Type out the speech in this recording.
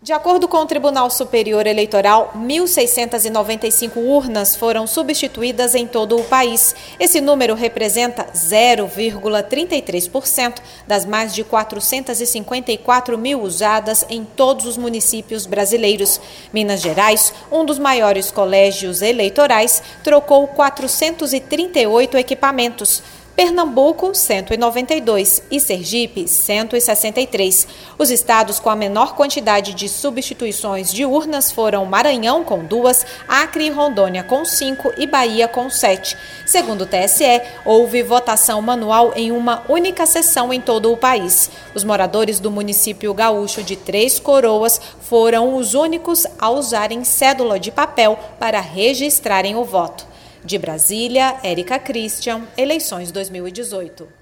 De acordo com o Tribunal Superior Eleitoral, 1.695 urnas foram substituídas em todo o país. Esse número representa 0,33% das mais de 454 mil usadas em todos os municípios brasileiros. Minas Gerais, um dos maiores colégios eleitorais, trocou 438 equipamentos. Pernambuco, 192 e Sergipe, 163. Os estados com a menor quantidade de substituições de urnas foram Maranhão, com 2, Acre e Rondônia, com 5 e Bahia, com 7. Segundo o TSE, houve votação manual em uma única sessão em todo o país. Os moradores do município gaúcho de Três Coroas foram os únicos a usarem cédula de papel para registrarem o voto. De Brasília, Érica Christian, Eleições 2018.